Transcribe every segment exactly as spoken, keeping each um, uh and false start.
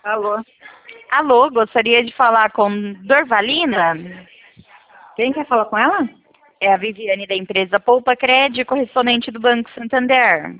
Alô, Alô, gostaria de falar com Dorvalina? quem quer falar com ela? É a Viviane da empresa Poupa Crédito, correspondente do Banco Santander.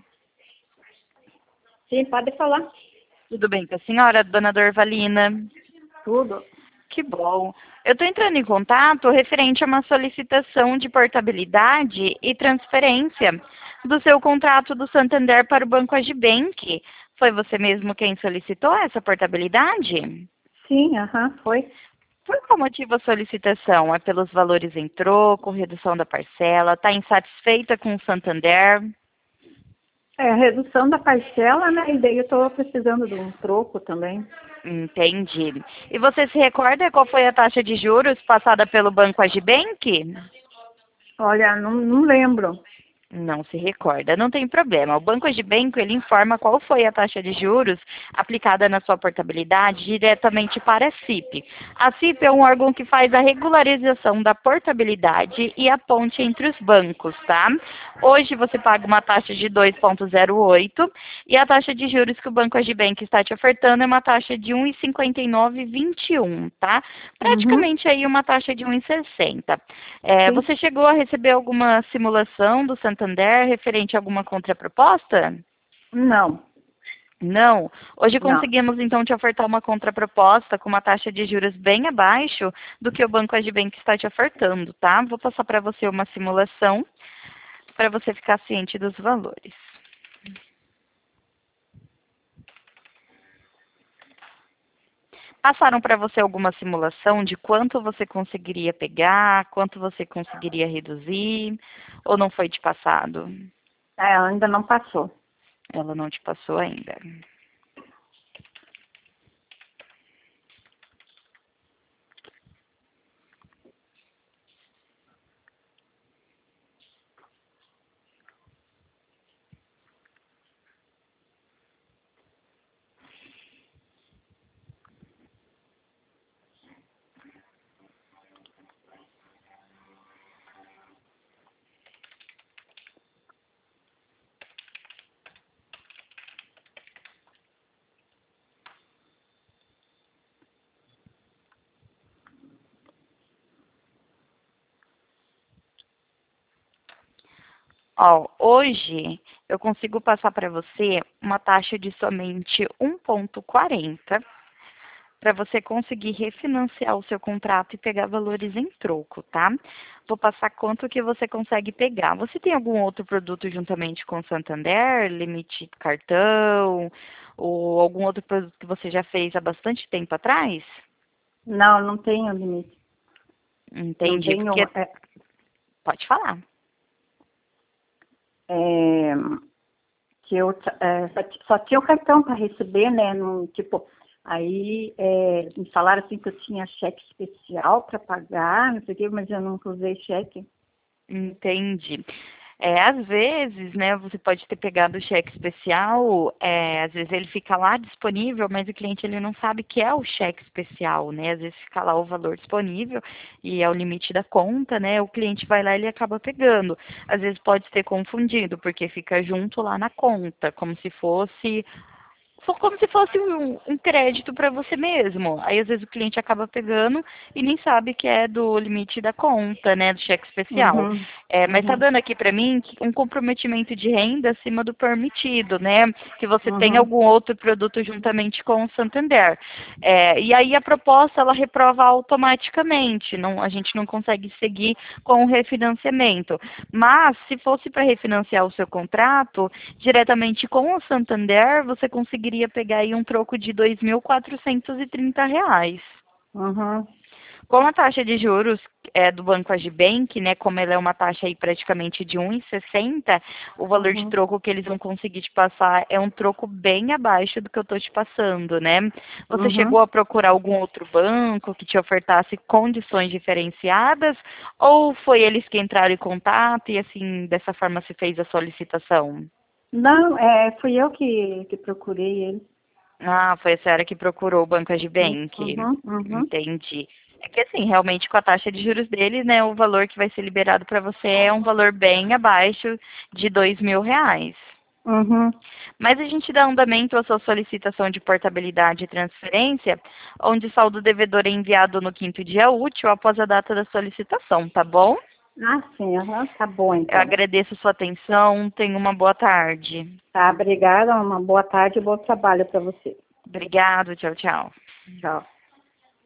Sim, pode falar. Tudo bem com a senhora, dona Dorvalina? Tudo. Que bom. Eu estou entrando em contato referente a uma solicitação de portabilidade e transferência do seu contrato do Santander para o Banco Agibank. Foi você mesmo quem solicitou essa portabilidade? Sim, aham, foi. Por qual motivo a solicitação? É pelos valores em troco, redução da parcela? Está insatisfeita com o Santander? É a redução da parcela, né? E daí eu tô precisando de um troco também. Entendi. E você se recorda qual foi a taxa de juros passada pelo Banco Agibank? Olha, não, não lembro. Não se recorda, não tem problema. O Banco Agibank, ele informa qual foi a taxa de juros aplicada na sua portabilidade diretamente para a C I P. A C I P é um órgão que faz a regularização da portabilidade e a ponte entre os bancos, tá? Hoje você paga uma taxa de dois vírgula zero oito e a taxa de juros que o Banco Agibank está te ofertando é uma taxa de um vírgula cinquenta e nove vinte e um, tá? Uhum, Praticamente aí uma taxa de um vírgula sessenta. É, sim. você chegou a receber alguma simulação do Santander referente a alguma contraproposta? Não, Não. Hoje não. conseguimos então te ofertar uma contraproposta com uma taxa de juros bem abaixo do que o Banco Agibank está te ofertando, tá? Vou passar para você uma simulação para você ficar ciente dos valores. Passaram para você alguma simulação de quanto você conseguiria pegar, quanto você conseguiria reduzir, ou não foi te passado? É, ainda não passou. Ela não te passou ainda. Ó, hoje eu consigo passar para você uma taxa de somente um vírgula quarenta para você conseguir refinanciar o seu contrato e pegar valores em troco, tá? Vou passar quanto que você consegue pegar. Você tem algum outro produto juntamente com o Santander, limite cartão, ou algum outro produto que você já fez há bastante tempo atrás? Não, não tenho limite. Não Entendi, tenho. porque É, pode falar. é, que eu é, só, ti- só tinha o cartão para receber, né? Não, tipo, aí é, me falaram assim que eu tinha cheque especial para pagar, não sei o quê, mas eu nunca usei cheque. Entendi. É, às vezes, né, você pode ter pegado o cheque especial, é, às vezes ele fica lá disponível, mas o cliente ele não sabe que é o cheque especial, né? Às vezes fica lá o valor disponível e é o limite da conta, né? O cliente vai lá e ele acaba pegando. Às vezes pode ter confundido, porque fica junto lá na conta, como se fosse Só como se fosse um, um crédito para você mesmo. Aí, às vezes, o cliente acaba pegando e nem sabe que é do limite da conta, né, do cheque especial. Uhum, É, mas está uhum, dando aqui para mim que um comprometimento de renda acima do permitido, né? Que você tem uhum, algum outro produto juntamente com o Santander. É, e aí a proposta ela reprova automaticamente. Não, a gente não consegue seguir com o refinanciamento. Mas se fosse para refinanciar o seu contrato diretamente com o Santander, você conseguiria pegar aí um troco de dois mil quatrocentos e trinta reais. uhum, Com a taxa de juros é, do Banco Agibank, né, como ela é uma taxa aí praticamente de um vírgula sessenta, o valor de uhum, troco que eles vão conseguir te passar é um troco bem abaixo do que eu estou te passando, né? Você chegou uhum. a procurar algum outro banco que te ofertasse condições diferenciadas ou foi eles que entraram em contato e assim, dessa forma se fez a solicitação? Não, é, fui eu que, que procurei ele. Ah, foi a senhora que procurou o Banco Sim, Agibank. uhum, uhum, Entendi. É que assim, realmente com a taxa de juros dele, né, o valor que vai ser liberado para você é um valor bem abaixo de dois mil reais. Uhum. Mas a gente dá andamento à sua solicitação de portabilidade e transferência, onde o saldo devedor é enviado no quinto dia útil após a data da solicitação, tá bom? Ah, sim, aham, tá bom Eu então. agradeço a sua atenção, tenha uma boa tarde. Tá, obrigada, uma boa tarde e bom trabalho para você. Obrigado, tchau, tchau. Tchau.